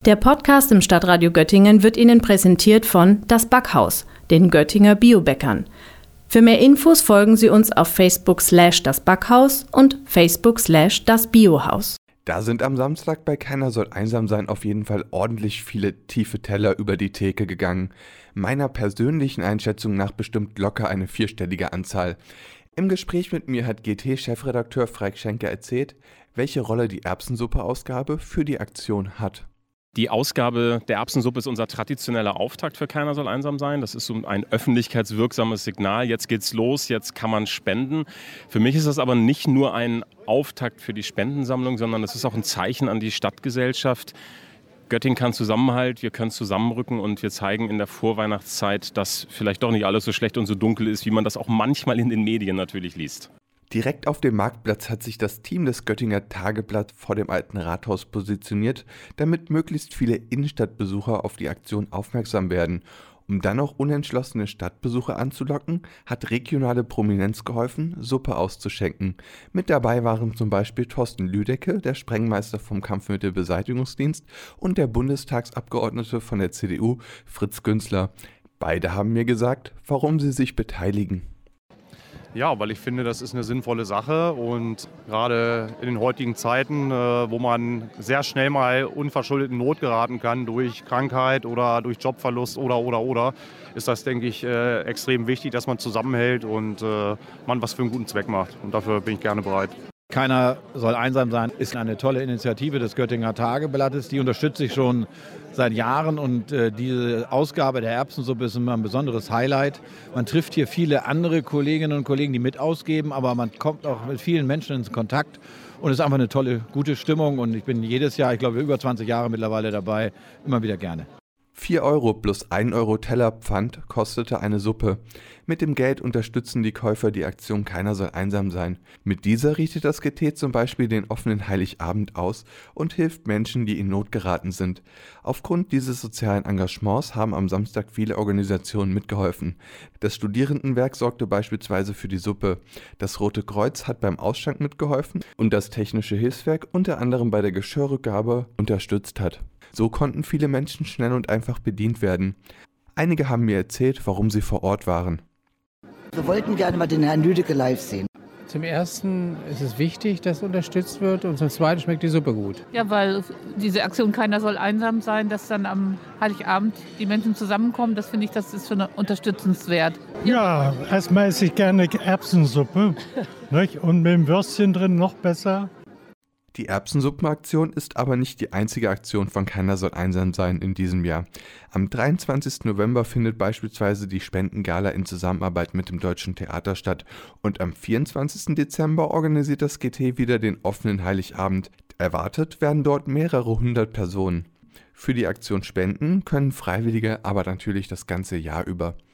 Der Podcast im Stadtradio Göttingen wird Ihnen präsentiert von Das Backhaus, den Göttinger Biobäckern. Für mehr Infos folgen Sie uns auf Facebook/Das Backhaus und Facebook/Das Biohaus. Da sind am Samstag bei Keiner soll einsam sein auf jeden Fall ordentlich viele tiefe Teller über die Theke gegangen. Meiner persönlichen Einschätzung nach bestimmt locker eine 4-stellige Anzahl. Im Gespräch mit mir hat GT-Chefredakteur Freik Schenker erzählt, welche Rolle die Erbsensuppe-Ausgabe für die Aktion hat. Die Ausgabe der Erbsensuppe ist unser traditioneller Auftakt für Keiner soll einsam sein. Das ist so ein öffentlichkeitswirksames Signal. Jetzt geht's los, jetzt kann man spenden. Für mich ist das aber nicht nur ein Auftakt für die Spendensammlung, sondern es ist auch ein Zeichen an die Stadtgesellschaft. Göttingen kann Zusammenhalt, wir können zusammenrücken und wir zeigen in der Vorweihnachtszeit, dass vielleicht doch nicht alles so schlecht und so dunkel ist, wie man das auch manchmal in den Medien natürlich liest. Direkt auf dem Marktplatz hat sich das Team des Göttinger Tageblatt vor dem alten Rathaus positioniert, damit möglichst viele Innenstadtbesucher auf die Aktion aufmerksam werden. Um dann auch unentschlossene Stadtbesucher anzulocken, hat regionale Prominenz geholfen, Suppe auszuschenken. Mit dabei waren zum Beispiel Thorsten Lüdecke, der Sprengmeister vom Kampfmittelbeseitigungsdienst, und der Bundestagsabgeordnete von der CDU, Fritz Günzler. Beide haben mir gesagt, warum sie sich beteiligen. Ja, weil ich finde, das ist eine sinnvolle Sache und gerade in den heutigen Zeiten, wo man sehr schnell mal unverschuldet in Not geraten kann durch Krankheit oder durch Jobverlust oder, ist das, denke ich, extrem wichtig, dass man zusammenhält und man was für einen guten Zweck macht. Und dafür bin ich gerne bereit. Keiner soll einsam sein ist eine tolle Initiative des Göttinger Tageblattes. Die unterstütze ich schon seit Jahren und diese Ausgabe der Erbsensuppe ist immer ein besonderes Highlight. Man trifft hier viele andere Kolleginnen und Kollegen, die mit ausgeben, aber man kommt auch mit vielen Menschen ins Kontakt und es ist einfach eine tolle, gute Stimmung und ich bin jedes Jahr, ich glaube über 20 Jahre mittlerweile dabei, immer wieder gerne. 4 € plus 1 € Tellerpfand kostete eine Suppe. Mit dem Geld unterstützen die Käufer die Aktion Keiner soll einsam sein. Mit dieser richtet das GT zum Beispiel den offenen Heiligabend aus und hilft Menschen, die in Not geraten sind. Aufgrund dieses sozialen Engagements haben am Samstag viele Organisationen mitgeholfen. Das Studierendenwerk sorgte beispielsweise für die Suppe. Das Rote Kreuz hat beim Ausschank mitgeholfen und das Technische Hilfswerk unter anderem bei der Geschirrrückgabe unterstützt hat. So konnten viele Menschen schnell und einfach bedient werden. Einige haben mir erzählt, warum sie vor Ort waren. Wir wollten gerne mal den Herrn Lüdecke live sehen. Zum Ersten ist es wichtig, dass unterstützt wird und zum Zweiten schmeckt die Suppe gut. Ja, weil diese Aktion Keiner soll einsam sein, dass dann am Heiligabend die Menschen zusammenkommen, das finde ich, das ist schon unterstützenswert. Ja, erstmal esse ich gerne Erbsensuppe, nicht? Und mit dem Würstchen drin noch besser. Die Erbsensuppenaktion ist aber nicht die einzige Aktion von Keiner soll einsam sein in diesem Jahr. Am 23. November findet beispielsweise die Spendengala in Zusammenarbeit mit dem Deutschen Theater statt und am 24. Dezember organisiert das GT wieder den offenen Heiligabend. Erwartet werden dort mehrere hundert Personen. Für die Aktion spenden können Freiwillige aber natürlich das ganze Jahr über.